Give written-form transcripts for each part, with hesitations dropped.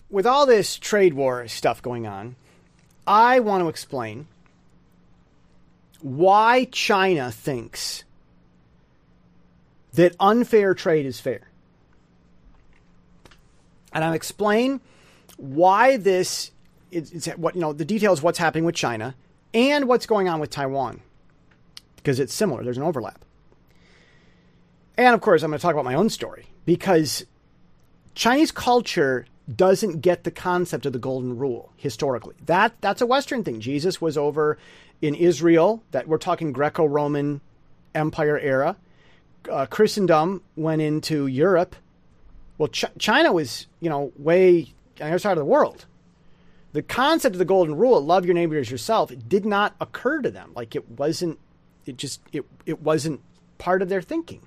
with all this trade war stuff going on, I want to explain why China thinks that unfair trade is fair. And I'll explain why this is what, the details of what's happening with China and what's going on with Taiwan, because it's similar. There's an overlap. And of course, I'm going to talk about my own story, because Chinese culture doesn't get the concept of the golden rule historically. That's a Western thing. Jesus was over in Israel, that we're talking Greco-Roman Empire era. Christendom went into Europe. Well, China was, way on the other side of the world. The concept of the golden rule, love your neighbor as yourself, it did not occur to them. Like it wasn't part of their thinking.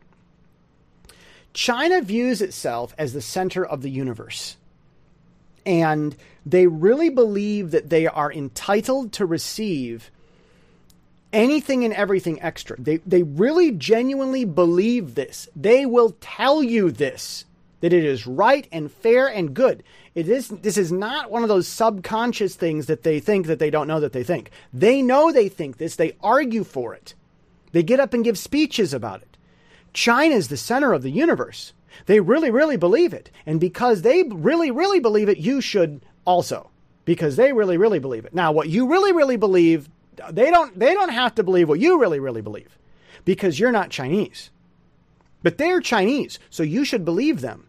China views itself as the center of the universe. And they really believe that they are entitled to receive anything and everything extra. They really genuinely believe this. They will tell you this, that it is right and fair and good. This is not one of those subconscious things that they think that they don't know that they think. They know they think this. They argue for it. They get up and give speeches about it. China is the center of the universe. They really, really believe it. And because they really, really believe it, you should also. Because they really, really believe it. Now, what you really, really believe, they don't have to believe what you really, really believe. Because you're not Chinese. But they're Chinese, so you should believe them.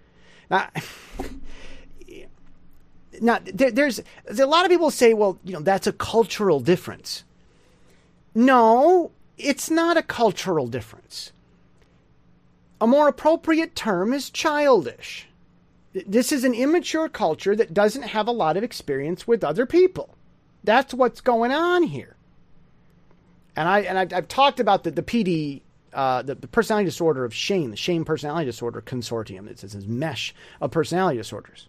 Now there's a lot of people say, well, that's a cultural difference. No, it's not a cultural difference. A more appropriate term is childish. This is an immature culture that doesn't have a lot of experience with other people. That's what's going on here. And I've talked about the PD, the personality disorder of shame, the shame personality disorder consortium. It's this mesh of personality disorders.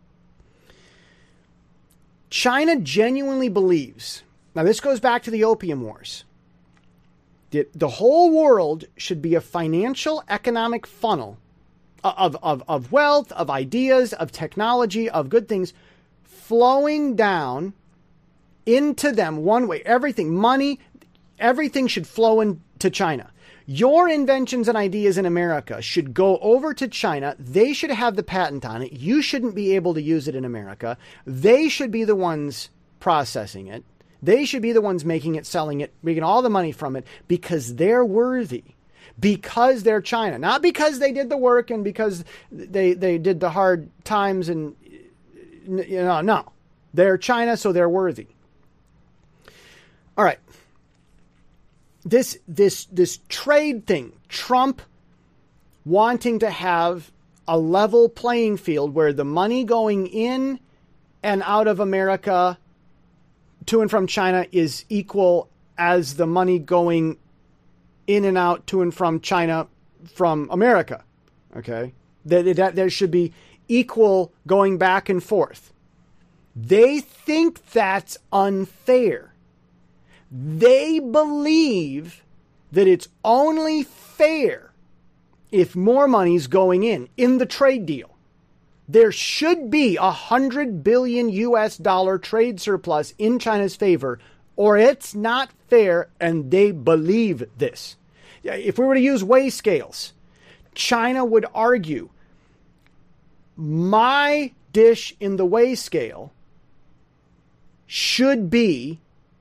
China genuinely believes, now this goes back to the Opium Wars, the whole world should be a financial economic funnel of wealth, of ideas, of technology, of good things flowing down into them one way. Everything, money, everything should flow into China. Your inventions and ideas in America should go over to China. They should have the patent on it. You shouldn't be able to use it in America. They should be the ones processing it. They should be the ones making it, selling it, making all the money from it, because they're worthy, because they're China, not because they did the work and because they did the hard times and, no, they're China, so they're worthy. All right. This trade thing, Trump wanting to have a level playing field where the money going in and out of America to and from China is equal as the money going in and out to and from China from America. Okay. That there should be equal going back and forth. They think that's unfair. They believe that it's only fair if more money's going in the trade deal. There should be $100 billion US trade surplus in China's favor, or it's not fair, and they believe this. If we were to use weigh scales, China would argue, my dish in the weigh scale should be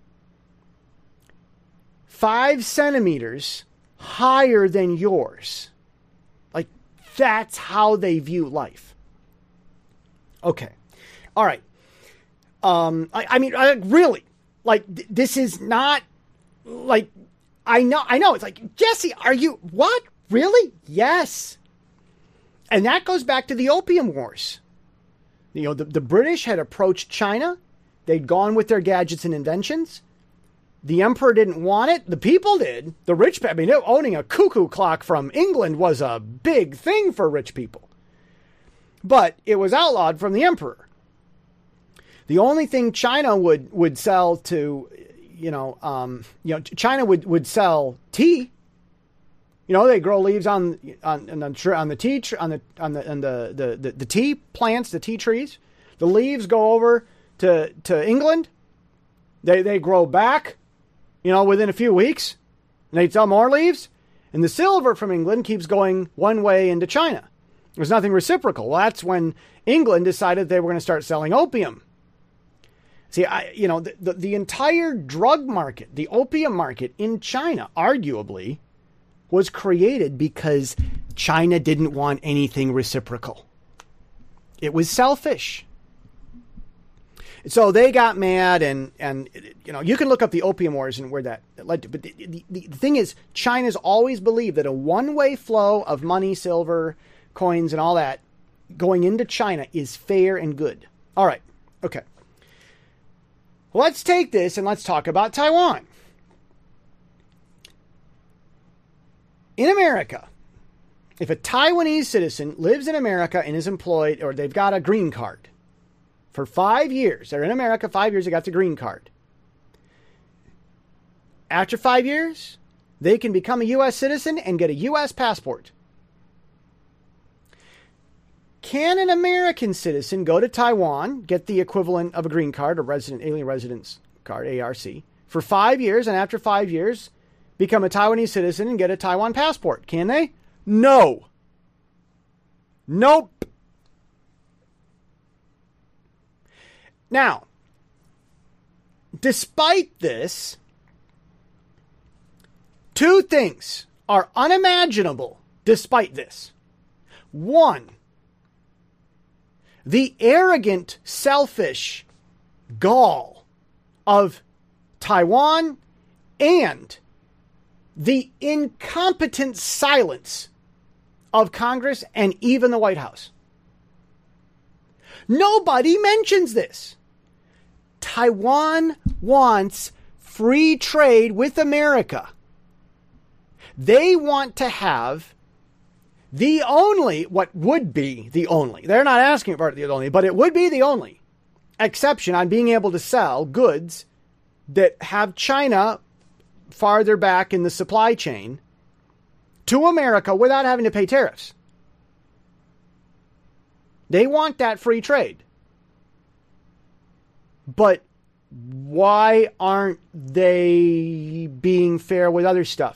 5 centimeters higher than yours. Like, that's how they view life. Okay. All right. I mean, really, like, this is not like, I know. It's like, Jesse, are you, what? Really? Yes. And that goes back to the Opium Wars. The British had approached China. They'd gone with their gadgets and inventions. The emperor didn't want it. The people did. The rich people, I mean, owning a cuckoo clock from England was a big thing for rich people. But it was outlawed from the emperor. The only thing China would sell to, China would sell tea. They grow leaves on the tea plants, the tea trees. The leaves go over to England. They grow back, within a few weeks, and they sell more leaves. And the silver from England keeps going one way into China. There's nothing reciprocal. Well, that's when England decided they were going to start selling opium. See, the entire drug market, the opium market in China, arguably, was created because China didn't want anything reciprocal. It was selfish. So they got mad, and you can look up the opium wars and where that led to. But the thing is, China's always believed that a one-way flow of money, silver, coins, and all that going into China is fair and good. All right. Okay. Let's take this and let's talk about Taiwan. In America, if a Taiwanese citizen lives in America and is employed, or they've got a green card for 5 years, they're in America 5 years, they got the green card. After 5 years, they can become a U.S. citizen and get a U.S. passport. Can an American citizen go to Taiwan, get the equivalent of a green card, or alien residence card, ARC, for 5 years, and after 5 years, become a Taiwanese citizen and get a Taiwan passport? Can they? No. Nope. Now, despite this, two things are unimaginable despite this. One, the arrogant, selfish gall of Taiwan, and the incompetent silence of Congress and even the White House. Nobody mentions this. Taiwan wants free trade with America. They want to have what would be the only, they're not asking for the only, but it would be the only exception on being able to sell goods that have China farther back in the supply chain to America without having to pay tariffs. They want that free trade. But why aren't they being fair with other stuff?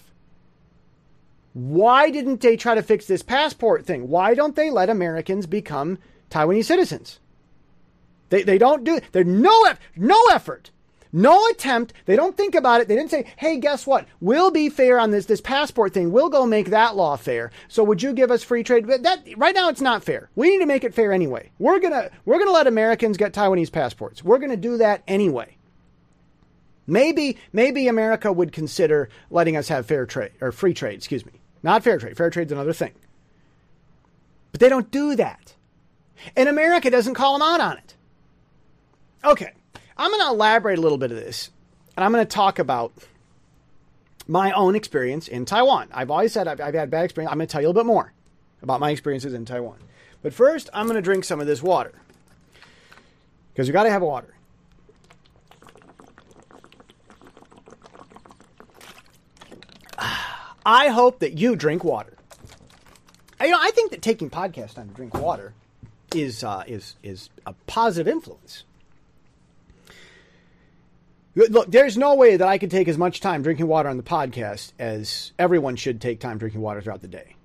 Why didn't they try to fix this passport thing? Why don't they let Americans become Taiwanese citizens? They don't do it. There's no effort, no attempt. They don't think about it. They didn't say, hey, guess what? We'll be fair on this passport thing. We'll go make that law fair. So would you give us free trade? That right now it's not fair. We need to make it fair anyway. We're gonna let Americans get Taiwanese passports. We're gonna do that anyway. Maybe America would consider letting us have fair trade, or free trade, excuse me. Not fair trade. Fair trade's another thing. But they don't do that. And America doesn't call them out on it. Okay. I'm going to elaborate a little bit of this. And I'm going to talk about my own experience in Taiwan. I've always said I've had bad experience. I'm going to tell you a little bit more about my experiences in Taiwan. But first, I'm going to drink some of this water. Because you got to have water. I hope that you drink water. I think that taking podcast time to drink water is a positive influence. Look, there's no way that I could take as much time drinking water on the podcast as everyone should take time drinking water throughout the day.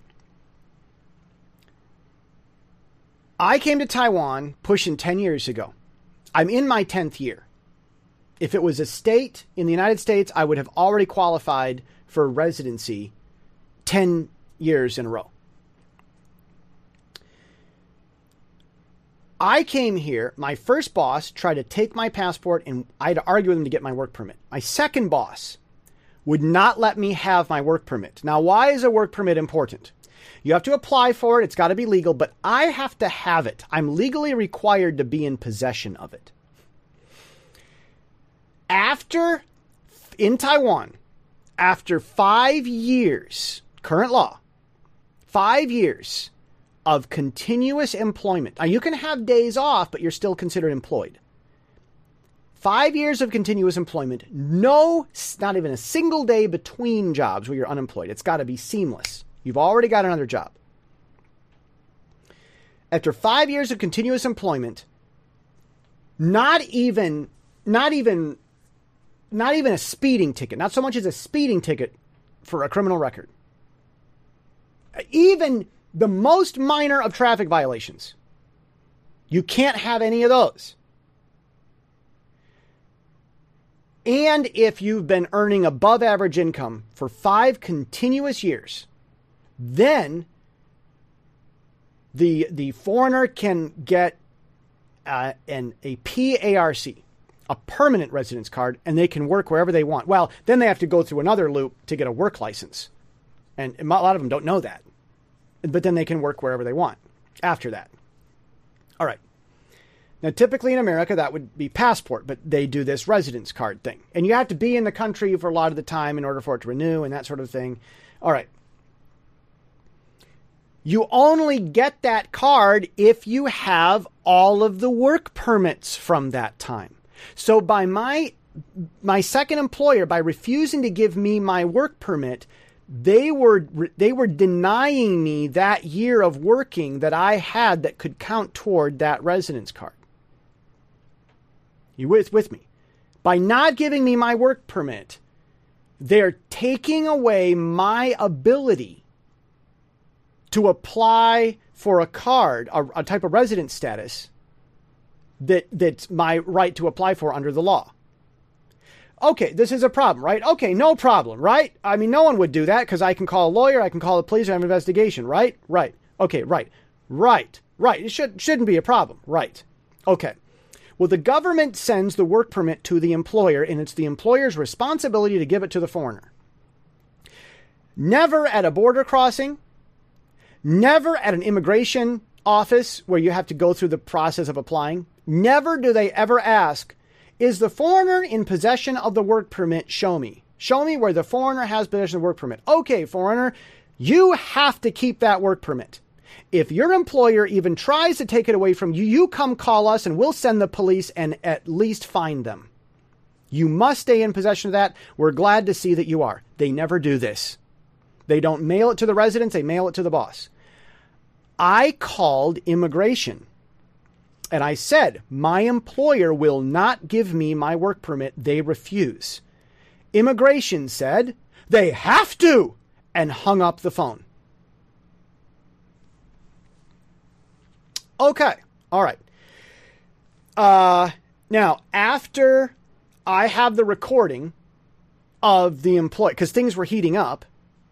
I came to Taiwan pushing 10 years ago. I'm in my 10th year. If it was a state in the United States, I would have already qualified for residency 10 years in a row. I came here, my first boss tried to take my passport and I had to argue with him to get my work permit. My second boss would not let me have my work permit. Now, why is a work permit important? You have to apply for it. It's got to be legal, but I have to have it. I'm legally required to be in possession of it. In Taiwan, after 5 years, current law, 5 years of continuous employment. Now, you can have days off, but you're still considered employed. 5 years of continuous employment, not even a single day between jobs where you're unemployed. It's got to be seamless. You've already got another job. After 5 years of continuous employment, not even a speeding ticket, not so much as a speeding ticket for a criminal record. Even the most minor of traffic violations, you can't have any of those. And if you've been earning above average income for 5 continuous years, then the foreigner can get a PARC, a permanent residence card, and they can work wherever they want. Well, then they have to go through another loop to get a work license. And a lot of them don't know that. But then they can work wherever they want after that. All right. Now, typically in America, that would be passport, but they do this residence card thing. And you have to be in the country for a lot of the time in order for it to renew and that sort of thing. All right. You only get that card if you have all of the work permits from that time. So by my second employer, by refusing to give me my work permit, they were denying me that year of working that I had that could count toward that residence card. You with me? By not giving me my work permit, they're taking away my ability to apply for a card, a type of residence status that's my right to apply for under the law. Okay, this is a problem, right? Okay, no problem, right? I mean, no one would do that because I can call a lawyer, I can call the police, I have an investigation, right? Right. Okay, right. It shouldn't be a problem, right? Okay. Well, the government sends the work permit to the employer, and it's the employer's responsibility to give it to the foreigner. Never at a border crossing, never at an immigration office where you have to go through the process of applying. Never do they ever ask, is the foreigner in possession of the work permit? Show me. Show me where the foreigner has possession of the work permit. Okay, foreigner, you have to keep that work permit. If your employer even tries to take it away from you, you come call us and we'll send the police and at least find them. You must stay in possession of that. We're glad to see that you are. They never do this. They don't mail it to the residents. They mail it to the boss. I called immigration and I said, my employer will not give me my work permit. They refuse. Immigration said, they have to, and hung up the phone. Okay. All right. Now, after I have the recording of the employee, because things were heating up,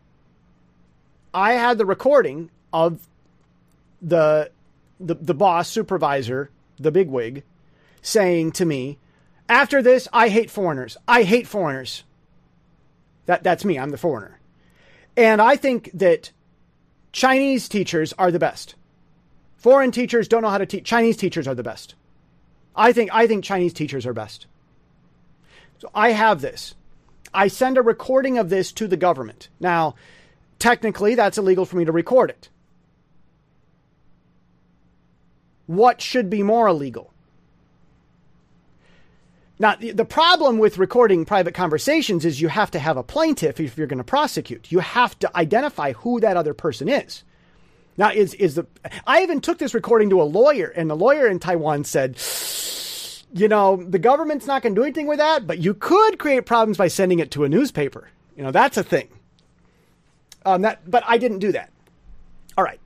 I had the recording of the boss, supervisor, the bigwig, saying to me, after this, I hate foreigners. I hate foreigners. That's me. I'm the foreigner. And I think that Chinese teachers are the best. Foreign teachers don't know how to teach. Chinese teachers are the best. I think Chinese teachers are best. So I have this. I send a recording of this to the government. Now, technically, that's illegal for me to record it. What should be more illegal? Now, the problem with recording private conversations is you have to have a plaintiff if you're going to prosecute. You have to identify who that other person is. Now, I even took this recording to a lawyer, and the lawyer in Taiwan said, you know, the government's not going to do anything with that, but you could create problems by sending it to a newspaper. You know, that's a thing. But I didn't do that. All right.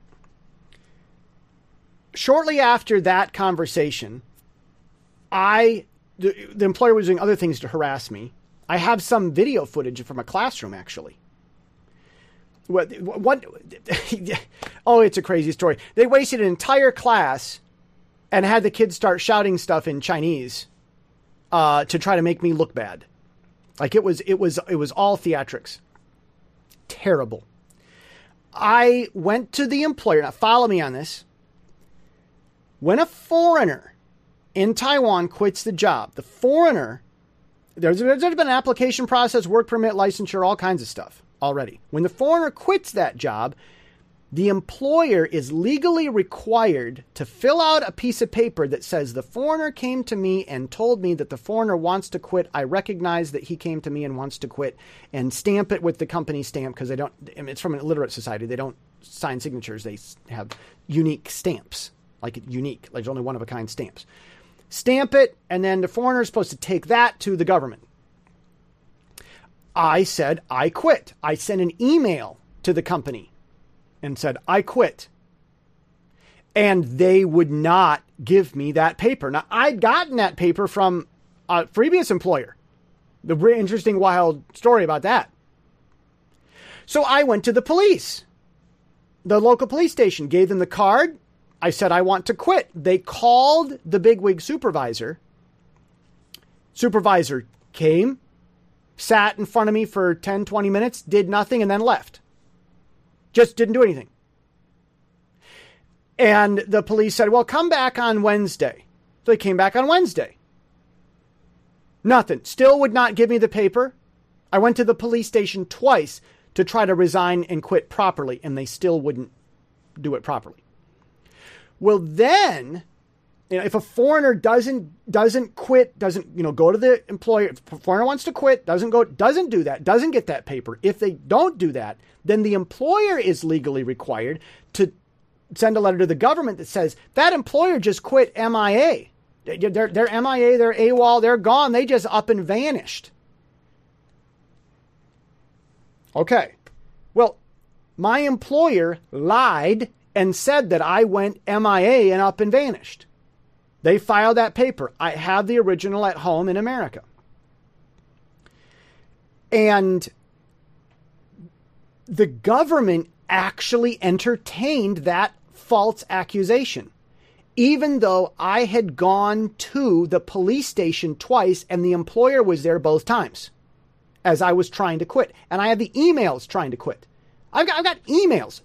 Shortly after that conversation, the employer was doing other things to harass me. I have some video footage from a classroom, actually. Oh, it's a crazy story. They wasted an entire class and had the kids start shouting stuff in Chinese to try to make me look bad. Like it was all theatrics. Terrible. I went to the employer. Now follow me on this. When a foreigner in Taiwan quits the job, the foreigner, there's been an application process, work permit, licensure, all kinds of stuff already. When the foreigner quits that job, The employer is legally required to fill out a piece of paper that says the foreigner came to me and told me that the foreigner wants to quit. I recognize that he came to me and wants to quit, and stamp it with the company stamp, because it's from an illiterate society. They don't sign signatures. They have unique stamps, like there's only one of a kind stamps. Stamp it, and then the foreigner is supposed to take that to the government. I said, I quit. I sent an email to the company and said, I quit. And they would not give me that paper. Now, I'd gotten that paper from a previous employer. The really interesting, wild story about that. So I went to the police, the local police station, gave them the card. I said, I want to quit. They called the bigwig supervisor. Supervisor came, sat in front of me for 10, 20 minutes, did nothing, and then left. Just didn't do anything. And the police said, well, come back on Wednesday. So they came back on Wednesday. Nothing. Still would not give me the paper. I went to the police station twice to try to resign and quit properly, and they still wouldn't do it properly. Well, then, if a foreigner doesn't quit, doesn't go to the employer, if a foreigner wants to quit, doesn't do that, doesn't get that paper. If they don't do that, then the employer is legally required to send a letter to the government that says that employer just quit MIA. They're MIA, they're AWOL, they're gone. They just up and vanished. Okay. Well, my employer lied and said that I went MIA and up and vanished. They filed that paper. I have the original at home in America. And the government actually entertained that false accusation, even though I had gone to the police station twice and the employer was there both times as I was trying to quit. And I had the emails trying to quit. I've got emails.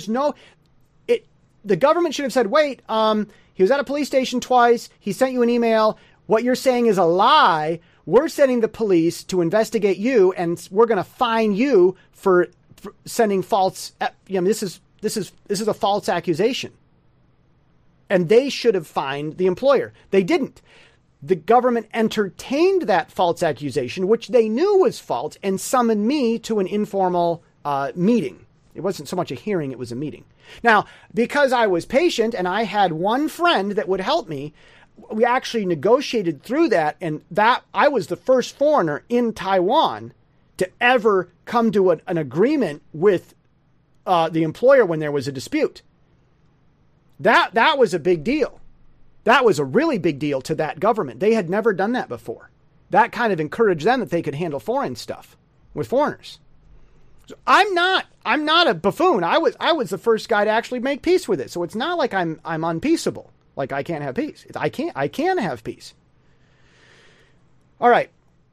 The government should have said, wait, he was at a police station twice. He sent you an email. What you're saying is a lie. We're sending the police to investigate you, and we're going to fine you for sending false. This is a false accusation, and they should have fined the employer. They didn't. The government entertained that false accusation, which they knew was false, and summoned me to an informal meeting. It wasn't so much a hearing; it was a meeting. Now, because I was patient and I had one friend that would help me, we actually negotiated through that, and that I was the first foreigner in Taiwan to ever come to an agreement with the employer when there was a dispute. That was a big deal. That was a really big deal to that government. They had never done that before. That kind of encouraged them that they could handle foreign stuff with foreigners. So I'm not a buffoon. I was the first guy to actually make peace with it. So it's not like I'm unpeaceable. Like I can't have peace. I can have peace. All right.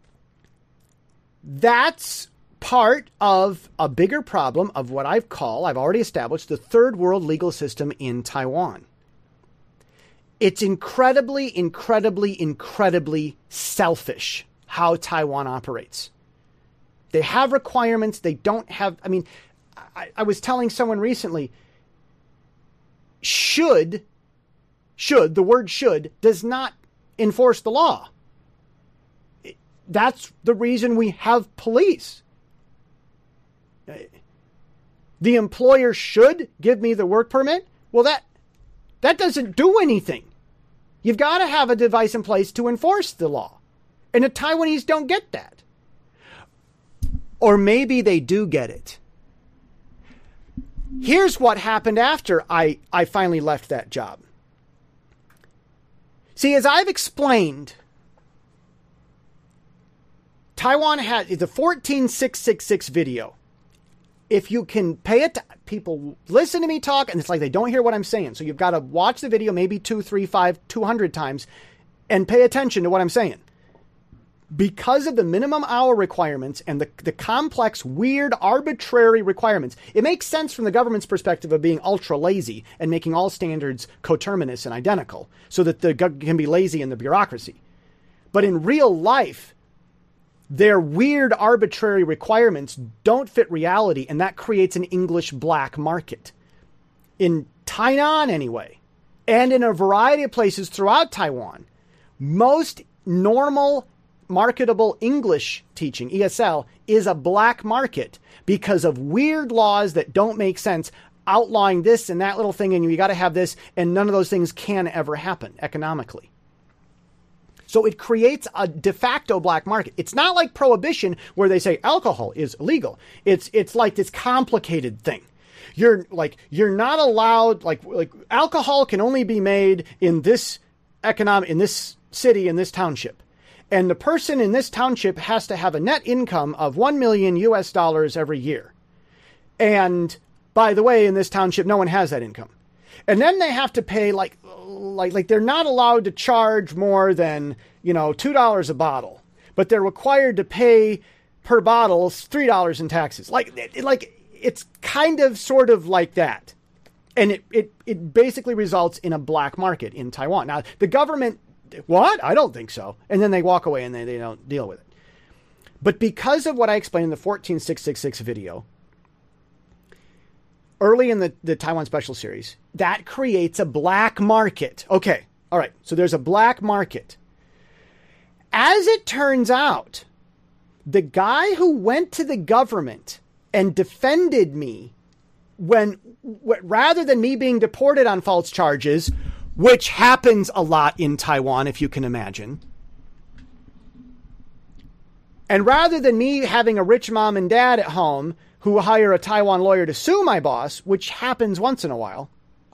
That's part of a bigger problem of what I've already established, the third world legal system in Taiwan. It's incredibly, incredibly, incredibly selfish how Taiwan operates. They have requirements. They don't have, I was telling someone recently, the word should does not enforce the law. That's the reason we have police. The employer should give me the work permit. Well, that doesn't do anything. You've got to have a device in place to enforce the law. And the Taiwanese don't get that. Or maybe they do get it. Here's what happened after I finally left that job. See, as I've explained, Taiwan had the 14666 video. If you can pay it, people listen to me talk, and it's like they don't hear what I'm saying. So you've got to watch the video maybe 2, 3, 5, 200 times and pay attention to what I'm saying. Because of the minimum hour requirements and the complex, weird, arbitrary requirements, it makes sense from the government's perspective of being ultra lazy and making all standards coterminous and identical so that the government can be lazy in the bureaucracy. But in real life, their weird, arbitrary requirements don't fit reality, and that creates an English black market. in Tainan anyway, and in a variety of places throughout Taiwan, most normal marketable English teaching, ESL, is a black market because of weird laws that don't make sense, outlawing this and that little thing, and you got to have this, and none of those things can ever happen economically. So it creates a de facto black market. It's not like prohibition where they say alcohol is illegal. It's like this complicated thing. You're not allowed, like alcohol can only be made in this city, in this township. And the person in this township has to have a net income of $1 million every year. And by the way, in this township, no one has that income. And then they have to pay like they're not allowed to charge more than, $2 a bottle, but they're required to pay per bottle $3 in taxes. It's kind of sort of like that. And it basically results in a black market in Taiwan. Now, the government, what? I don't think so. And then they walk away and they don't deal with it. But because of what I explained in the 14666 video, early in the Taiwan Special Series, that creates a black market. Okay, all right, so there's a black market. As it turns out, the guy who went to the government and defended me rather than me being deported on false charges, which happens a lot in Taiwan, if you can imagine, and rather than me having a rich mom and dad at home who hire a Taiwan lawyer to sue my boss, which happens once in a while,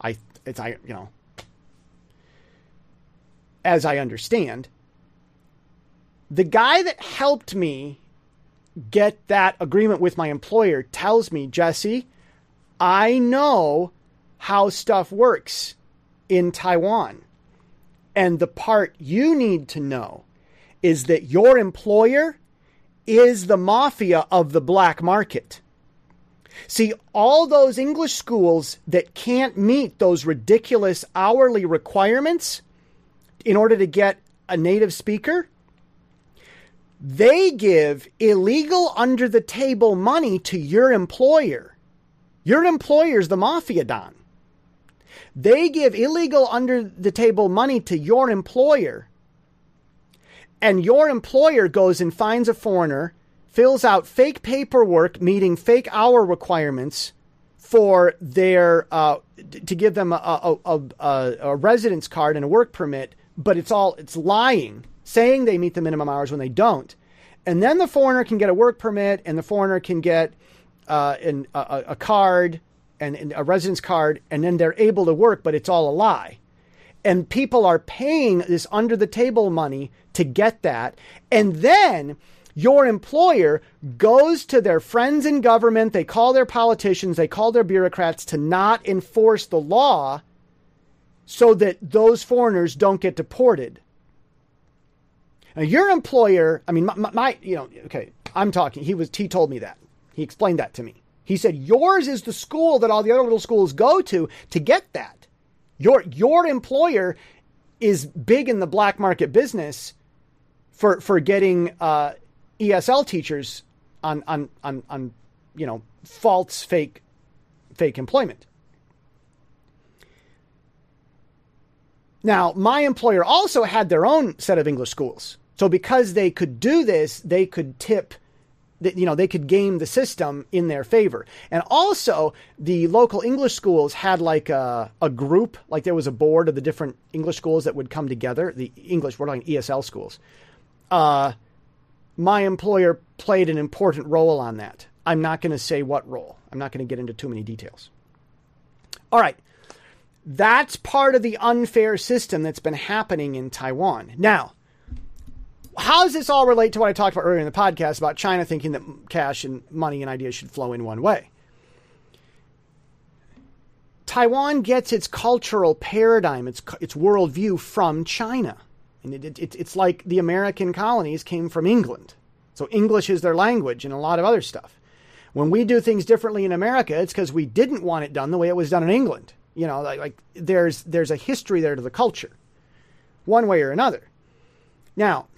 as I understand, the guy that helped me get that agreement with my employer tells me, Jesse, I know how stuff works in Taiwan. And the part you need to know is that your employer is the mafia of the black market. See, all those English schools that can't meet those ridiculous hourly requirements in order to get a native speaker, they give illegal under-the-table money to your employer. Your employer's the mafia don. They give illegal under-the-table money to your employer, and your employer goes and finds a foreigner, fills out fake paperwork meeting fake hour requirements for their to give them a residence card and a work permit, but it's lying, saying they meet the minimum hours when they don't. And then the foreigner can get a work permit, and the foreigner can get a card and a residence card, and then they're able to work, but it's all a lie. And people are paying this under-the-table money to get that. And then your employer goes to their friends in government, they call their politicians, they call their bureaucrats to not enforce the law so that those foreigners don't get deported. Now, your employer, I'm talking, he told me that. He explained that to me. He said, yours is the school that all the other little schools go to get that. Your employer is big in the black market business for getting ESL teachers on false fake employment. Now, my employer also had their own set of English schools. So because they could do this, they could they could game the system in their favor. And also, the local English schools had like a group, like there was a board of the different English schools that would come together. We're talking ESL schools. My employer played an important role on that. I'm not going to say what role. I'm not going to get into too many details. All right. That's part of the unfair system that's been happening in Taiwan. Now, how does this all relate to what I talked about earlier in the podcast about China thinking that cash and money and ideas should flow in one way? Taiwan gets its cultural paradigm, its worldview from China. And it's like the American colonies came from England. So English is their language and a lot of other stuff. When we do things differently in America, it's because we didn't want it done the way it was done in England. There's a history there to the culture, one way or another. Now,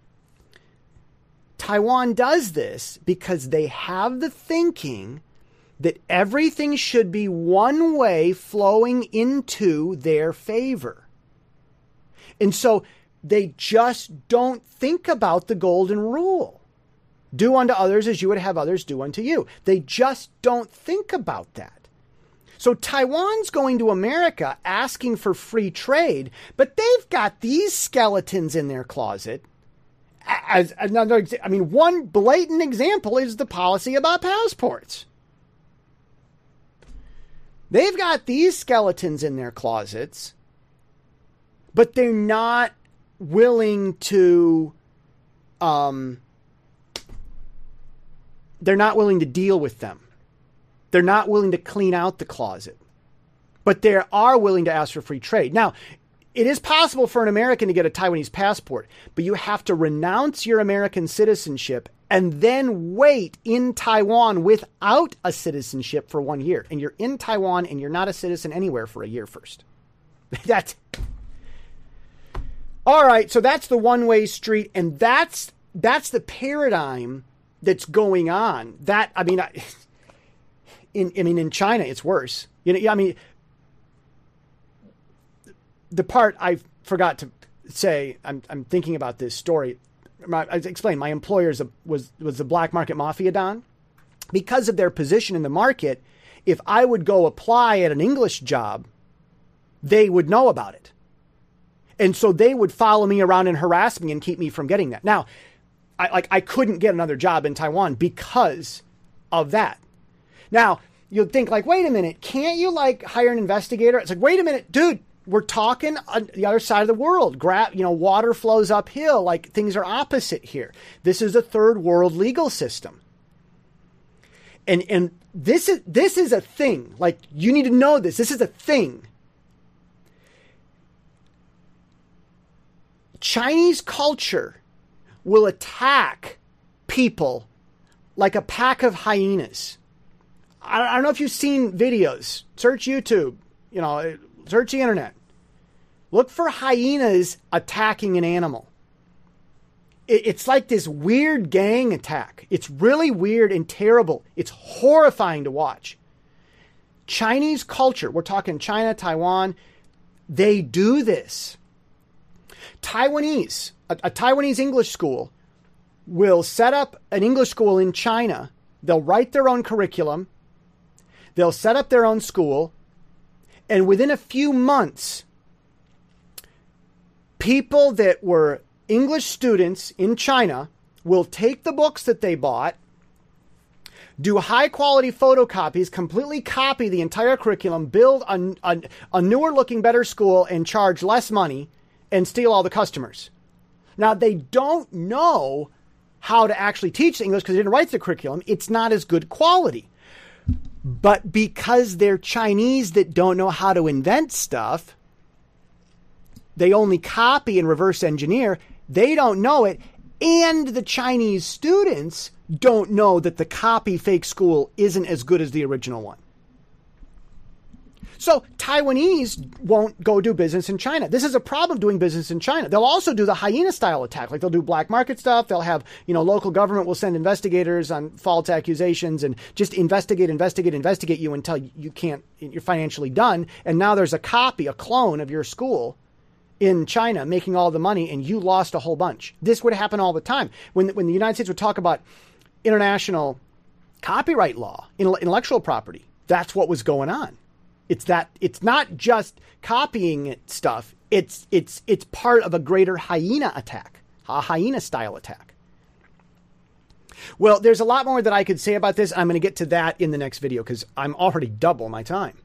Taiwan does this because they have the thinking that everything should be one way flowing into their favor. And so they just don't think about the golden rule. Do unto others as you would have others do unto you. They just don't think about that. So Taiwan's going to America asking for free trade, but they've got these skeletons in their closet. As another, one blatant example is the policy about passports. They've got these skeletons in their closets, but they're not willing to, deal with them. They're not willing to clean out the closet, but they are willing to ask for free trade. Now, it is possible for an American to get a Taiwanese passport, but you have to renounce your American citizenship and then wait in Taiwan without a citizenship for 1 year. And you're in Taiwan and you're not a citizen anywhere for a year first. That's all right. So that's the one-way street. And that's the paradigm that's going on. In China, it's worse. The part I forgot to say, I'm thinking about this story. I explained my employer was the black market mafia don. Because of their position in the market, if I would go apply at an English job, they would know about it. And so they would follow me around and harass me and keep me from getting that. Now, I couldn't get another job in Taiwan because of that. Now, you'll think wait a minute, can't you hire an investigator? It's wait a minute, dude. We're talking on the other side of the world. Water flows uphill. Things are opposite here. This is a third world legal system. And this is a thing. You need to know this. This is a thing. Chinese culture will attack people like a pack of hyenas. I don't know if you've seen videos. Search YouTube. Search the internet. Look for hyenas attacking an animal. It's like this weird gang attack. It's really weird and terrible. It's horrifying to watch. Chinese culture, we're talking China, Taiwan, they do this. Taiwanese, a Taiwanese English school will set up an English school in China. They'll write their own curriculum. They'll set up their own school. And within a few months, people that were English students in China will take the books that they bought, do high quality photocopies, completely copy the entire curriculum, build a newer looking, better school and charge less money and steal all the customers. Now, they don't know how to actually teach English because they didn't write the curriculum. It's not as good quality. But because they're Chinese that don't know how to invent stuff, they only copy and reverse engineer. They don't know it. And the Chinese students don't know that the copy fake school isn't as good as the original one. So Taiwanese won't go do business in China. This is a problem doing business in China. They'll also do the hyena style attack. They'll do black market stuff. They'll have, local government will send investigators on false accusations and just investigate you until you're financially done. And now there's a clone of your school in China making all the money and you lost a whole bunch. This would happen all the time. When the United States would talk about international copyright law, intellectual property, that's what was going on. It's not just copying stuff. It's part of a greater hyena attack, a hyena style attack. Well, there's a lot more that I could say about this. I'm going to get to that in the next video because I'm already double my time.